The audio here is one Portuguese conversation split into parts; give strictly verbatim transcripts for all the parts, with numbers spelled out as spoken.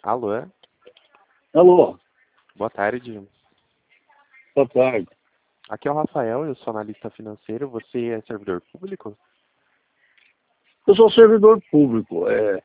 Alô? Alô, Boa tarde. boa tarde. Aqui é o Rafael, eu sou analista financeiro. Você é servidor público? Eu sou servidor público. É,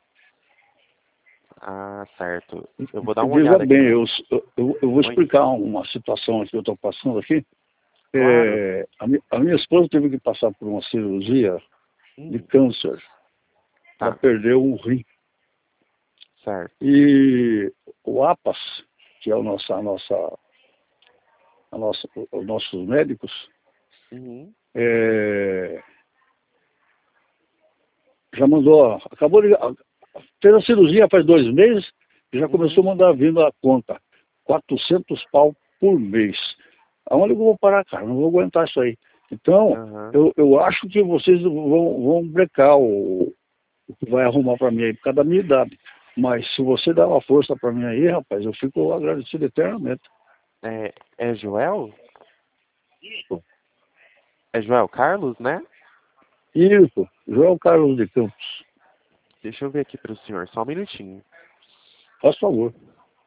Ah, certo. Eu vou dar uma veja olhada aqui bem, no... eu, eu, eu vou Oi? explicar uma situação que eu estou passando aqui. Claro. É, a, mi, a minha esposa teve que passar por uma cirurgia de Hum, câncer. Ela tá, perdeu um rim. certo. E o APAS, que é o nosso, a nossa, a nossa, os nossos médicos, Uhum. é, já mandou, acabou de, fez a cirurgia faz dois meses e já começou Uhum. a mandar vindo a conta. quatrocentos pau por mês. Aonde eu vou parar, cara? Não vou aguentar isso aí. Então, Aham. eu, eu acho que vocês vão, vão brecar o, o que vai arrumar para mim aí, por causa da minha idade. Mas se você der uma força para mim aí, rapaz, eu fico agradecido eternamente. É, é Joel? É Joel Carlos, né? Isso, João Carlos de Campos, Deixa eu ver aqui pro senhor, só um minutinho. faz favor.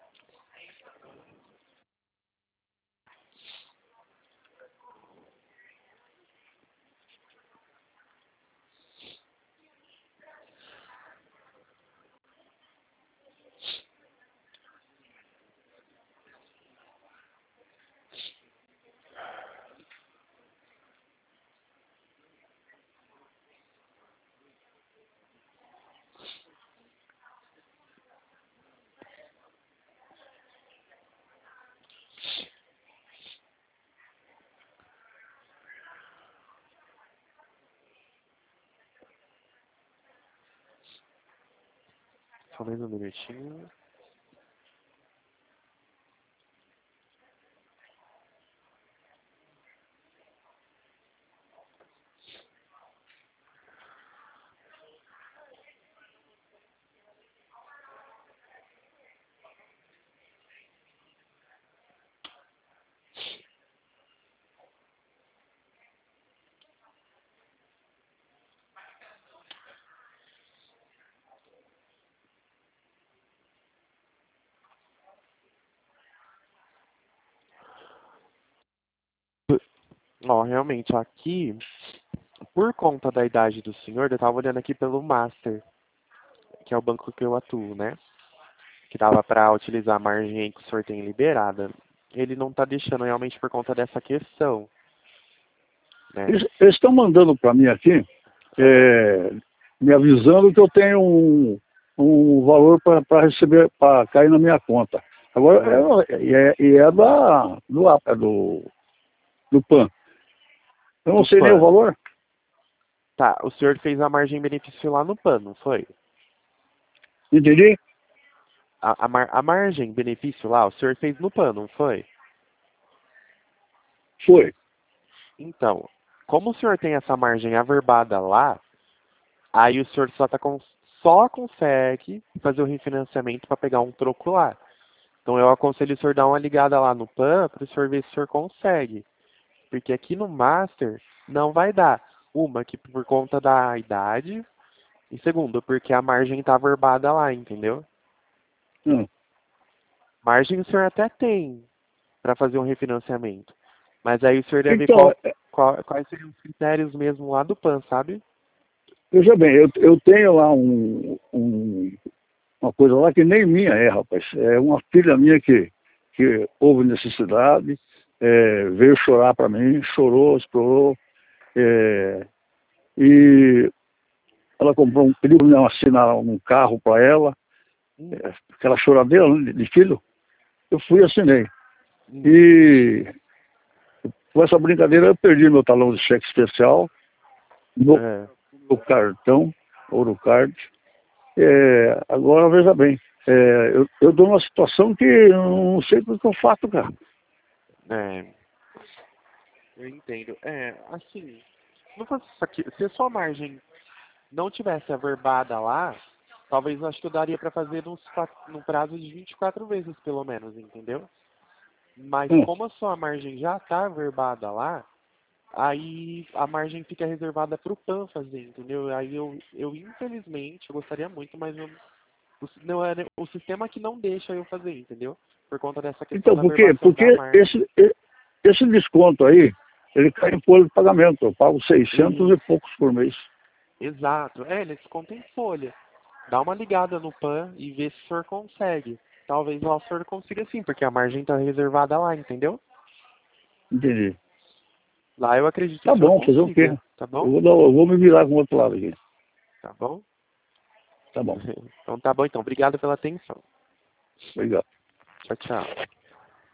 Só mais um minutinho. Ó, realmente, aqui, por conta da idade do senhor, eu tava olhando aqui pelo Master, que é o banco que eu atuo, né? Que dava para utilizar a margem aí que o senhor tem liberada. Ele não está deixando realmente por conta dessa questão, né? Eles eles estão mandando para mim aqui, Aham. é, me avisando que eu tenho um, um valor para receber, para cair na minha conta. Aham. Agora, é, e é, e é da, do, A P A, do, do PAN. Eu não Do sei nem o PAN. valor. Tá, o senhor fez a margem benefício lá no PAN, não foi? Entendi? A, a, mar, a margem benefício lá, o senhor fez no PAN, não foi? Foi. Então, como o senhor tem essa margem averbada lá, aí o senhor só, tá com, só consegue fazer o refinanciamento para pegar um troco lá. Então eu aconselho o senhor dar uma ligada lá no PAN para o senhor ver se o senhor consegue. Porque aqui no Master não vai dar. Uma, que por conta da idade. E segundo, porque a margem tá averbada lá, entendeu? Hum. Margem o senhor até tem para fazer um refinanciamento. Mas aí o senhor deve ver Então, qual, qual, quais seriam os critérios mesmo lá do PAN, sabe? veja bem, eu, eu tenho lá um, um, uma coisa lá que nem minha é, rapaz. É uma filha minha que, que houve necessidade, é, veio chorar para mim, chorou, explorou, é, e ela comprou um, pediu para eu assinar um carro para ela, Hum, é, aquela choradeira, né, de filho. Eu fui e assinei. hum, E com essa brincadeira eu perdi meu talão de cheque especial, meu, é, meu cartão, Ourocard. É, agora veja bem, é, eu, eu dou uma situação que eu não sei o que eu faço, cara. é, eu entendo. É, assim, não fosse isso aqui, se a sua margem não tivesse averbada lá, talvez eu acho que eu daria para fazer nos, quatro- no prazo de vinte e quatro vezes, pelo menos, entendeu? Mas Hum, como a sua margem já está averbada lá, aí a margem fica reservada para o PAN fazer, entendeu? Aí eu, eu, infelizmente, eu gostaria muito, mas eu O, si- não, é o sistema que não deixa eu fazer, entendeu? Por conta dessa questão Então, da por quê? verbação da Porque margem. esse, e- esse desconto aí, ele cai em folha de pagamento. Eu pago seiscentos e Isso, poucos por mês. exato. É, ele desconta em folha. Dá uma ligada no P A N e vê se o senhor consegue. Talvez lá o senhor consiga sim, porque a margem está reservada lá, entendeu? Entendi. Lá eu acredito que Tá o senhor bom, fazer o quê? consiga, tá Eu bom? vou, dar, eu vou me virar com o outro lado aqui. Tá bom? Tá bom. Então tá bom, então. Obrigado pela atenção. Obrigado. Tchau, tchau.